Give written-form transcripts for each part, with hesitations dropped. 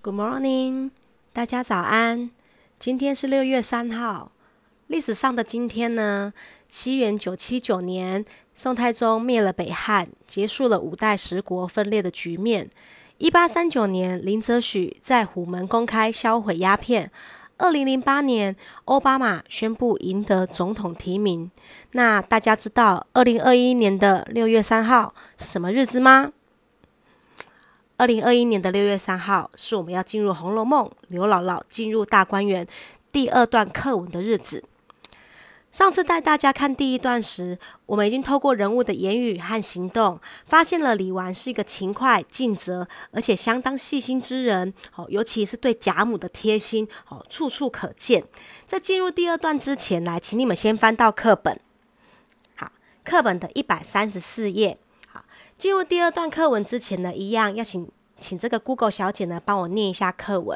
Good morning， 大家早安。今天是6月3号。历史上的今天呢，西元979年，宋太宗灭了北汉，结束了五代十国分裂的局面。1839年，林则徐在虎门公开销毁鸦片。2008年，奥巴马宣布赢得总统提名。那大家知道2021年的6月3号是什么日子吗？2021年的6月3号是我们要进入《红楼梦》刘姥姥进入大观园第2段课文的日子。上次带大家看第1段时，我们已经透过人物的言语和行动，发现了李纨是一个勤快、尽责，而且相当细心之人，尤其是对贾母的贴心，处处可见。在进入第2段之前，来，请你们先翻到课本。好，课本的134页。好，进入第2段课文之前呢，一样要请这个 Google 小姐呢帮我念一下课文。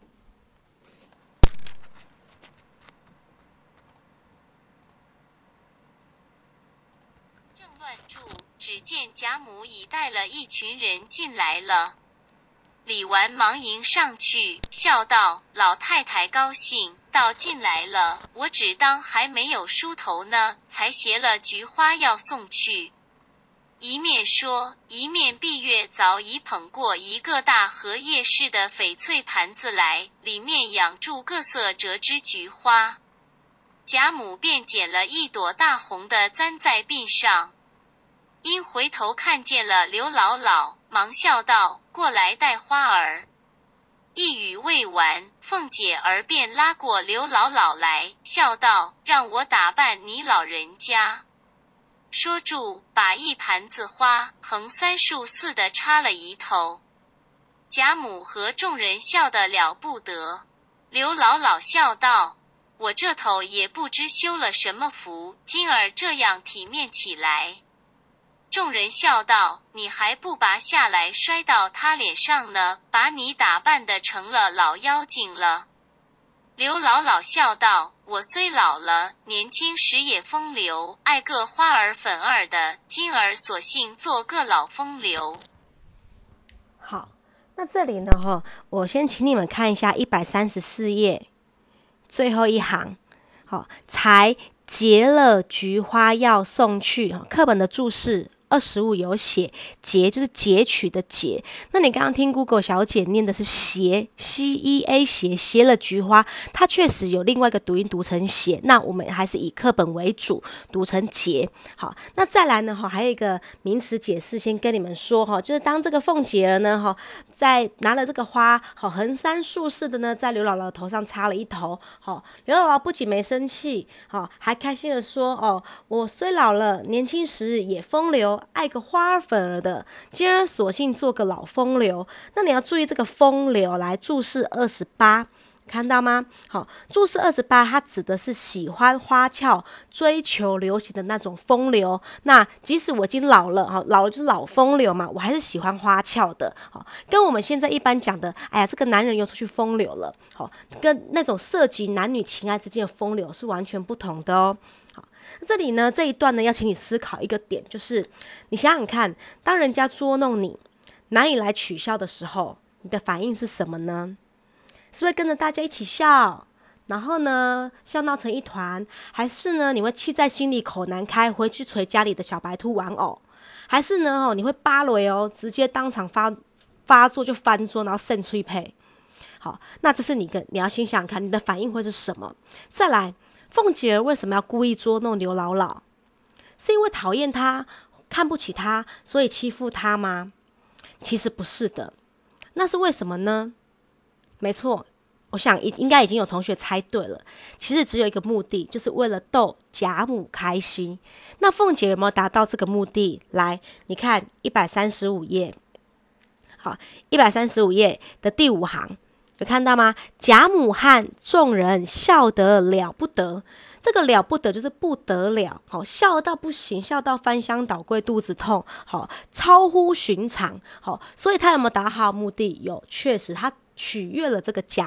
只见贾母已带了一群人进来了。李纨忙迎上去，笑道：“老太太高兴，倒进来了，我只当还没有梳头呢，才携了菊花要送去。”一面说，一面碧月早已捧过一个大荷叶似的翡翠盘子来，里面养住各色折枝菊花。贾母便捡了一朵大红的簪在鬓上。因回头看见了刘姥姥，忙笑道：“过来带花儿。”一语未完，凤姐儿便拉过刘姥姥来，笑道：“让我打扮你老人家。”说住，把一盘子花横3竖4的插了一头。贾母和众人笑得了不得。刘姥姥笑道：“我这头也不知修了什么福，今儿这样体面起来。”众人笑道：“你还不拔下来摔到他脸上呢，把你打扮得成了老妖精了。”刘姥姥笑道：“我虽老了，年轻时也风流，爱个花儿粉儿的，今儿索性做个老风流。” 好，那这里呢，我先请你们看一下134页最后一行。好，才结了菊花要送去。课本的注释25有写，截就是截取的截。那你刚刚听 Google 小姐念的是携 CEA 携了菊花，它确实有另外一个读音读成携，那我们还是以课本为主，读成截。好，那再来呢，还有一个名词解释，先跟你们说，就是当这个凤姐儿呢，在拿了这个花，横3竖4的呢，在刘姥姥头上插了一头。刘姥姥不仅没生气，还开心的说：“我虽老了，年轻时也风流，爱个花儿粉儿的，今儿索性做个老风流。”那你要注意这个风流，来注释28，看到吗？好，注释28，它指的是喜欢花俏、追求流行的那种风流。那即使我已经老了，老了就是老风流嘛，我还是喜欢花俏的。跟我们现在一般讲的，哎呀，这个男人又出去风流了，跟那种涉及男女情爱之间的风流是完全不同的哦。这里呢，这一段呢，要请你思考一个点，就是你想想看，当人家捉弄你，拿你来取笑的时候，你的反应是什么呢？是会跟着大家一起笑，然后呢笑闹成一团，还是呢你会气在心里口难开，回去捶家里的小白兔玩偶，还是呢你会芭蕾直接当场发作就翻桌，然后扇吹配？好，那这是你要先想想看，你的反应会是什么？再来，凤姐儿为什么要故意捉弄刘姥姥？是因为讨厌她、看不起她，所以欺负她吗？其实不是的。那是为什么呢？没错，我想应该已经有同学猜对了。其实只有一个目的，就是为了逗贾母开心。那凤姐有没有达到这个目的？来，你看135页。好，135页的第5行。有看到吗？贾母和众人笑得了不得，这个了不得就是不得了，笑到不行，笑到翻箱倒柜肚子痛，超乎寻常，所以他有没有达好目的？有，确实他取悦了这个贾母。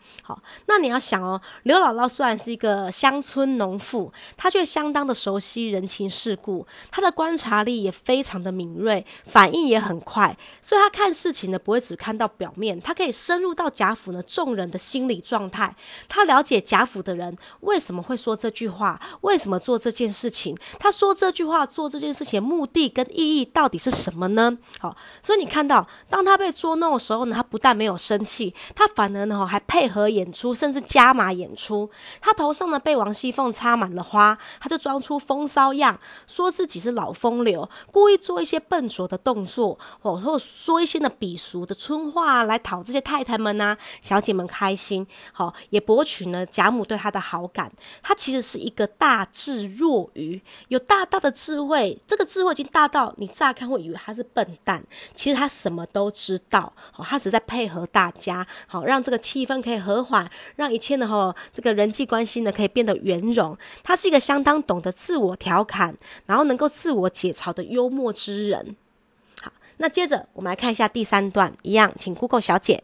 好，那你要想哦，刘姥姥虽然是一个乡村农妇，她却相当的熟悉人情世故，她的观察力也非常的敏锐，反应也很快，所以她看事情呢不会只看到表面，她可以深入到贾府呢众人的心理状态，她了解贾府的人为什么会说这句话，为什么做这件事情，他说这句话做这件事情的目的跟意义到底是什么呢？好，所以你看到当他被捉弄的时候呢，他不但没有生气，他反而呢还配合演出，甚至加码演出。他头上呢被王熙凤插满了花，他就装出风骚样，说自己是老风流，故意做一些笨拙的动作，或说一些呢鄙俗的春话来讨这些太太们啊、小姐们开心，好，也博取呢贾母对他的好感。他其实是一个大智若愚，有大大的智慧，这个智慧已经大到你乍看会以为他是笨蛋，其实他什么都知道，他只是在配合大家，好，让这个气氛可以和缓，让一切呢这个人际关系呢可以变得圆融。他是一个相当懂得自我调侃，然后能够自我解嘲的幽默之人。好，那接着我们来看一下第3段，一样请 Google 小姐。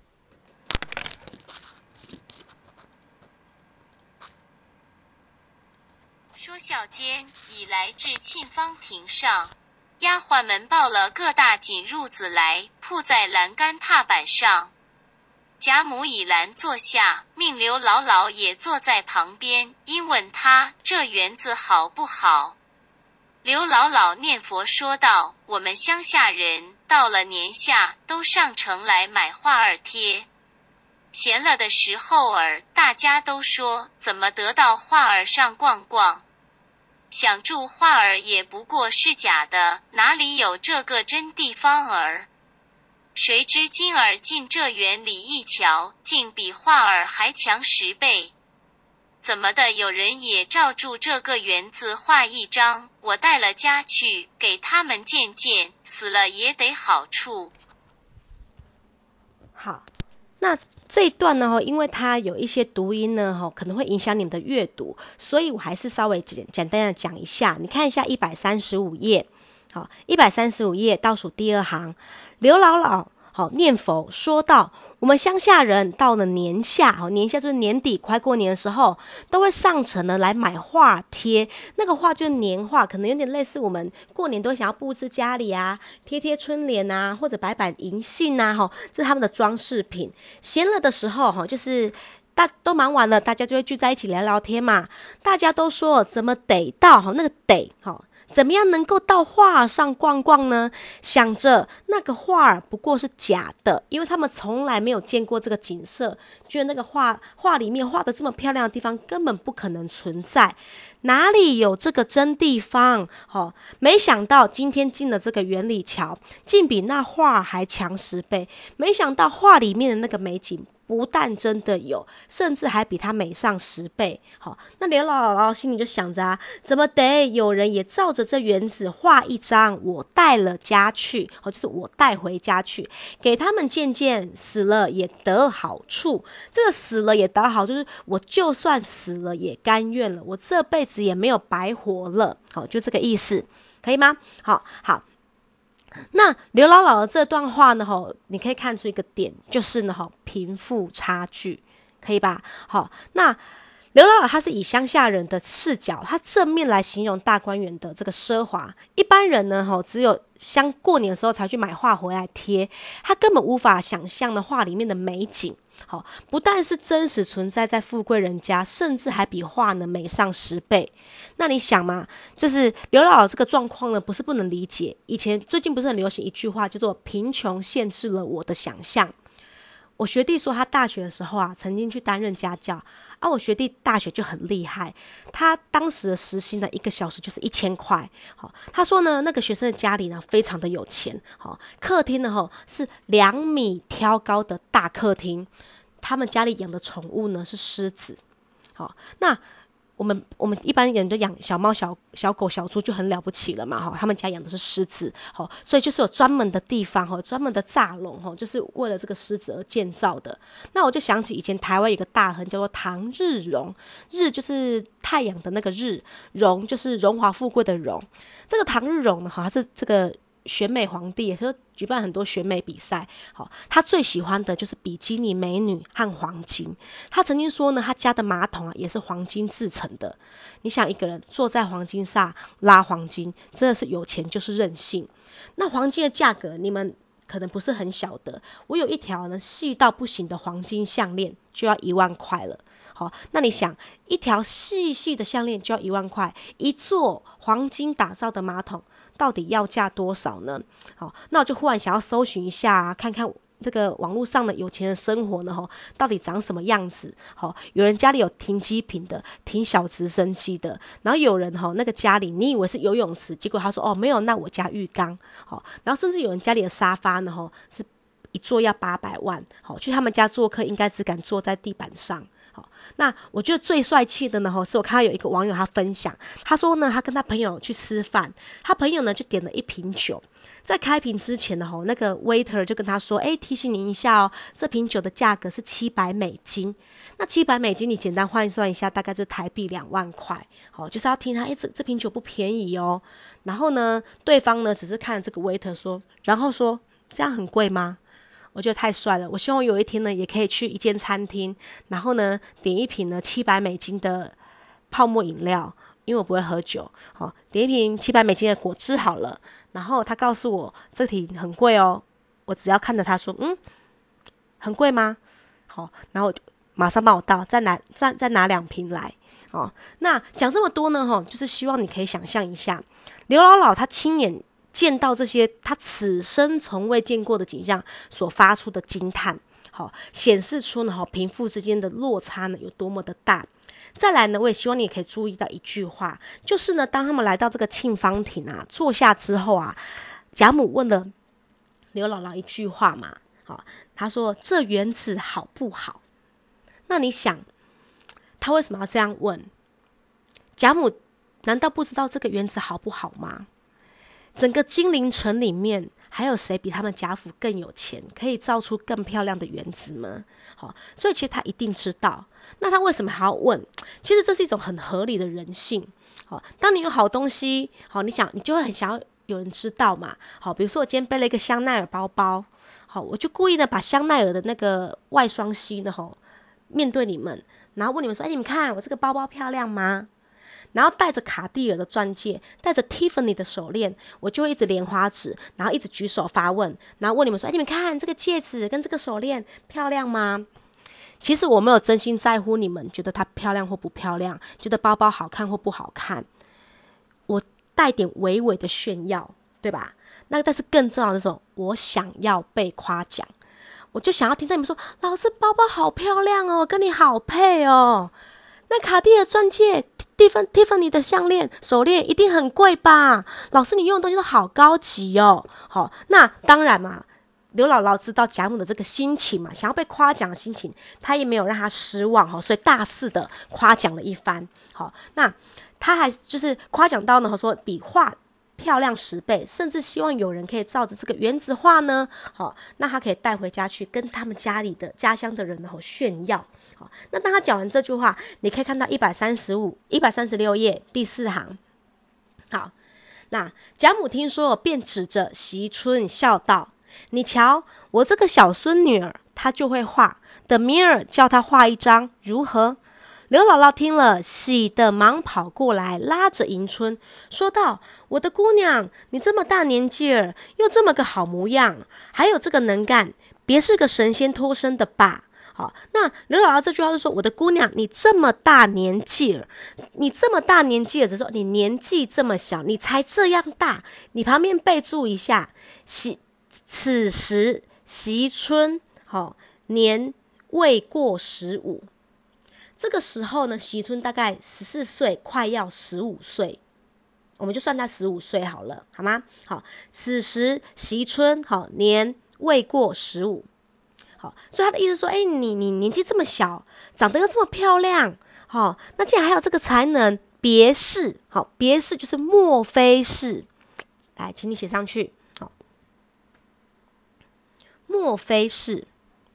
说笑间，已来至沁芳亭上，丫鬟们抱了各大锦褥子来，铺在栏杆踏板上。贾母以栏坐下，命刘姥姥也坐在旁边，因问她这园子好不好。刘姥姥念佛说道：我们乡下人到了年下，都上城来买画儿贴。闲了的时候儿，大家都说怎么得到画儿上逛逛。想住画儿也不过是假的，哪里有这个真地方儿？谁知今儿进这园里一瞧，竟比画儿还强10倍。怎么的，有人也照住这个园子画一张，我带了家去，给他们见见，死了也得好处。 好，那这一段呢，因为它有一些读音呢，可能会影响你们的阅读，所以我还是稍微简单的讲一下。你看一下135页，好，135页倒数第2行，刘姥姥念佛说道：我们乡下人到了年下，年下就是年底快过年的时候，都会上城呢来买画贴。那个画就是年画，可能有点类似我们过年都会想要布置家里啊，贴春联啊，或者摆银杏啊，这是他们的装饰品。闲了的时候，就是都忙完了，大家就会聚在一起聊聊天嘛。大家都说怎么得到那个得怎么样能够到画上逛逛呢？想着那个画不过是假的，因为他们从来没有见过这个景色，觉得那个画里面画的这么漂亮的地方根本不可能存在，哪里有这个真地方？没想到今天进了这个园里瞧，竟比那画还强10倍。没想到画里面的那个美景不但真的有，甚至还比它美上10倍。那刘姥姥心里就想着怎么得有人也照着这园子画一张，我带了家去，就是我带回家去，给他们见见，死了也得好处。这个死了也得好，就是我就算死了也甘愿了，我这辈子也没有白活了。就这个意思，可以吗？好。那刘姥姥的这段话呢，你可以看出一个点，就是呢，贫富差距，可以吧？那刘姥姥她是以乡下人的视角，她正面来形容大观园的这个奢华。一般人呢，只有过年的时候才去买画回来贴，他根本无法想象的画里面的美景。不但是真实存在在富贵人家，甚至还比画呢美上10倍。那你想嘛，就是刘姥姥这个状况呢，不是不能理解。最近不是很流行一句话，叫做贫穷限制了我的想象。我学弟说他大学的时候曾经去担任家教我学弟大学就很厉害，他当时的时薪呢1个小时就是1000块。他说呢，那个学生的家里呢非常的有钱，客厅呢是2米挑高的大客厅，他们家里养的宠物呢是狮子。那我们一般人就养小猫、小狗、小猪就很了不起了嘛，他们家养的是狮子，所以就是有专门的地方，专门的栅笼，就是为了这个狮子而建造的。那我就想起以前台湾有个大亨叫做唐日荣，日就是太阳的那个日，荣就是荣华富贵的荣。这个唐日荣呢，他是这个选美皇帝，也是举办很多选美比赛。好，他最喜欢的就是比基尼美女和黄金。他曾经说呢，他家的马桶也是黄金制成的。你想一个人坐在黄金上拉黄金，真的是有钱就是任性。那黄金的价格，你们可能不是很晓得。我有一条呢细到不行的黄金项链，就要10000块了。好，那你想，一条细细的项链就要10000块，一座黄金打造的马桶到底要价多少呢？好，那我就忽然想要搜寻一下，看看这个网络上的有钱人生活呢，到底长什么样子？好，有人家里有停机坪的，停小直升机的，然后有人那个家里你以为是游泳池，结果他说没有，那我家浴缸。好，然后甚至有人家里的沙发呢，是一坐要800万。好，去他们家做客应该只敢坐在地板上。好，那我觉得最帅气的呢，是我看到有一个网友他分享，他说呢，他跟他朋友去吃饭，他朋友呢就点了一瓶酒，在开瓶之前呢，那个 waiter 就跟他说，提醒您一下哦，这瓶酒的价格是$700，那$700你简单换算一下，大概就是台币20000块。好，就是要听他，这瓶酒不便宜哦。然后呢，对方呢只是看了这个 waiter 说，然后说这样很贵吗？我觉得太帅了，我希望有一天呢，也可以去一间餐厅，然后呢，点一瓶呢$700的泡沫饮料，因为我不会喝酒，点一瓶$700的果汁好了。然后他告诉我这瓶很贵哦，我只要看着他说，很贵吗？好，然后我就马上帮我倒，再拿2瓶来。那讲这么多呢，就是希望你可以想象一下，刘姥姥她亲眼见到这些他此生从未见过的景象所发出的惊叹，好，显示出呢贫富之间的落差呢有多么的大。再来呢，我也希望你也可以注意到一句话，就是呢，当他们来到这个沁芳亭坐下之后贾母问了刘姥姥一句话嘛，好，她说这园子好不好？那你想，她为什么要这样问？贾母难道不知道这个园子好不好吗？整个金陵城里面，还有谁比他们贾府更有钱，可以造出更漂亮的园子吗？好，所以其实他一定知道。那他为什么还要问？其实这是一种很合理的人性。好，当你有好东西，好，你就会很想要有人知道嘛。好，比如说我今天背了一个香奈儿包包，好，我就故意的把香奈儿的那个外双膝呢，面对你们，然后问你们说，你们看我这个包包漂亮吗？然后带着卡地尔的钻戒，带着 Tiffany 的手链，我就会一直莲花指，然后一直举手发问，然后问你们说，你们看这个戒指跟这个手链漂亮吗？其实我没有真心在乎你们觉得它漂亮或不漂亮，觉得包包好看或不好看，我带点微微的炫耀，对吧？那但是更重要的是，我想要被夸奖，我就想要听到你们说，老师包包好漂亮哦，跟你好配哦。那卡地尔钻戒、Tiffany 的项链、手链一定很贵吧？老师，你用的东西都好高级哦。好，那当然嘛，刘姥姥知道贾母的这个心情嘛，想要被夸奖的心情，她也没有让她失望，所以大肆的夸奖了一番。好，那她还就是夸奖到呢，说比画漂亮10倍，甚至希望有人可以照着这个原子画呢，好，那他可以带回家去跟他们家里的家乡的人炫耀。好，那当他讲完这句话，你可以看到136页第4行。好，那贾母听说，便指着惜春笑道：“你瞧，我这个小孙女儿，她就会画，等明儿叫她画一张，如何？”刘姥姥听了，喜得忙跑过来，拉着迎春说道：“我的姑娘，你这么大年纪儿，又这么个好模样，还有这个能干，别是个神仙托生的吧？”好，那刘姥姥这句话就说：“我的姑娘，你这么大年纪儿，你这么大年纪儿，只说你年纪这么小，你才这样大。你旁边备注一下，此时惜春，年未过15。”这个时候呢，惜春大概14岁，快要15岁，我们就算他15岁好了，好吗？好，此时惜春年未过15，好，所以他的意思说，你年纪这么小，长得又这么漂亮，那既然还有这个才能，别是，别是就是莫非是，来，请你写上去，莫非是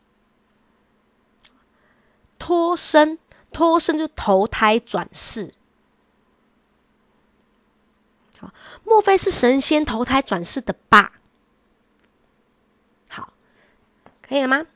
脱生就是投胎转世。 好，莫非是神仙投胎转世的吧？好，可以了吗？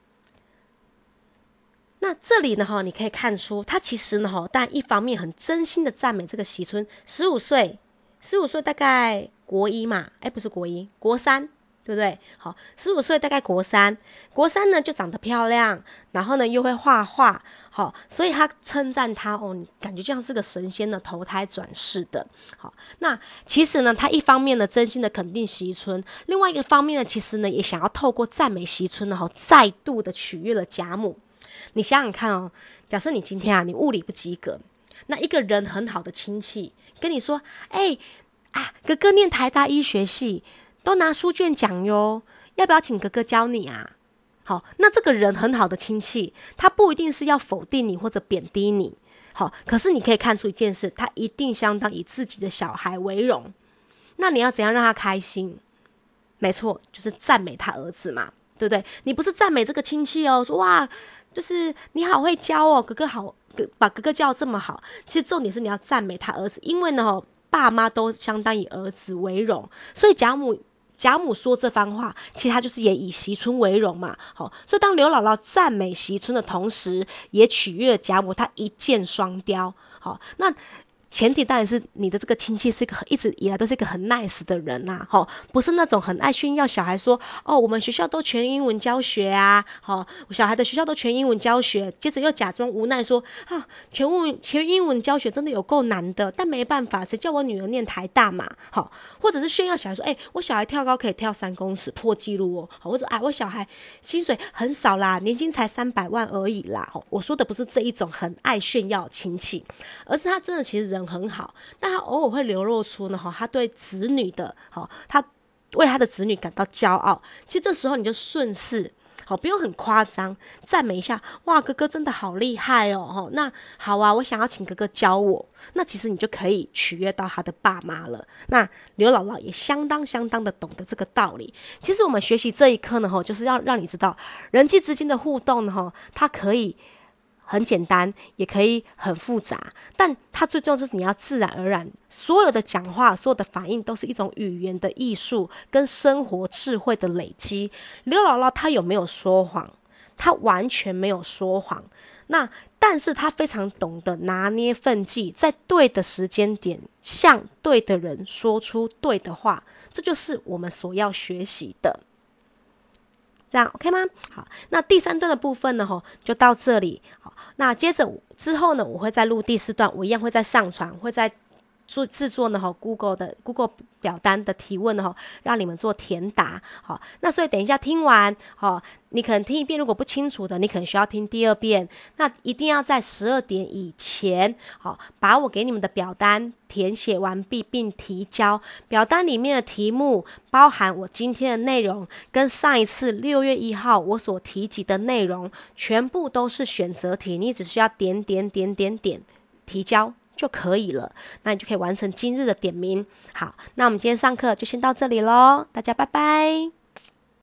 那这里呢，你可以看出，他其实呢，但一方面很真心的赞美这个席春，15岁大概国一嘛，不是国一，国三，对不对？好，15岁大概国三呢就长得漂亮，然后呢又会画画，好，所以他称赞他你感觉像是个神仙的投胎转世的。好，那其实呢，他一方面呢真心的肯定席春，另外一个方面呢，其实呢也想要透过赞美席春呢，再度的取悦了贾母。你想想看假设你今天你物理不及格，那一个人很好的亲戚跟你说，哥哥念台大医学系，都拿书卷奖哟，要不要请哥哥教你啊？好，那这个人很好的亲戚，他不一定是要否定你或者贬低你，好，可是你可以看出一件事，他一定相当以自己的小孩为荣。那你要怎样让他开心？没错，就是赞美他儿子嘛，对不对？你不是赞美这个亲戚说哇，就是你好会教哥哥好，把哥哥教得这么好。其实重点是你要赞美他儿子，因为呢爸妈都相当以儿子为荣，所以贾母说这番话，其实他就是也以席春为荣嘛。好，所以当刘姥姥赞美席春的同时，也取悦了贾母，他一箭双雕。好，那前提当然是你的这个亲戚是一个一直以来都是一个很 nice 的人不是那种很爱炫耀小孩说我们学校都全英文教学啊，我小孩的学校都全英文教学，接着又假装无奈说全英文教学真的有够难的，但没办法，谁叫我女儿念台大嘛，或者是炫耀小孩说我小孩跳高可以跳3公尺破纪录或者我小孩薪水很少啦，年薪才300万而已啦。我说的不是这一种很爱炫耀亲戚，而是他真的其实人很好，但他偶尔会流露出呢他对子女的他为他的子女感到骄傲。其实这时候你就顺势不用很夸张，赞美一下，哇，哥哥真的好厉害那好啊，我想要请哥哥教我，那其实你就可以取悦到他的爸妈了。那刘姥姥也相当的懂得这个道理。其实我们学习这一课呢就是要让你知道人际之间的互动呢它可以很简单，也可以很复杂，但它最重要就是你要自然而然，所有的讲话，所有的反应都是一种语言的艺术跟生活智慧的累积。刘姥姥她有没有说谎？她完全没有说谎，但是她非常懂得拿捏分际，在对的时间点向对的人说出对的话，这就是我们所要学习的。这样 OK 吗？好，那第3段的部分呢就到这里。好，那接着之后呢，我会再录第4段，我一样会再上传，会再制作呢Google 表单的提问让你们做填答。好，那所以等一下听完你可能听一遍，如果不清楚的，你可能需要听第2遍。那一定要在12点以前把我给你们的表单填写完毕并提交。表单里面的题目包含我今天的内容跟上一次6月1号我所提及的内容，全部都是选择题，你只需要点提交就可以了，那你就可以完成今日的点名。好，那我们今天上课就先到这里咯，大家拜拜。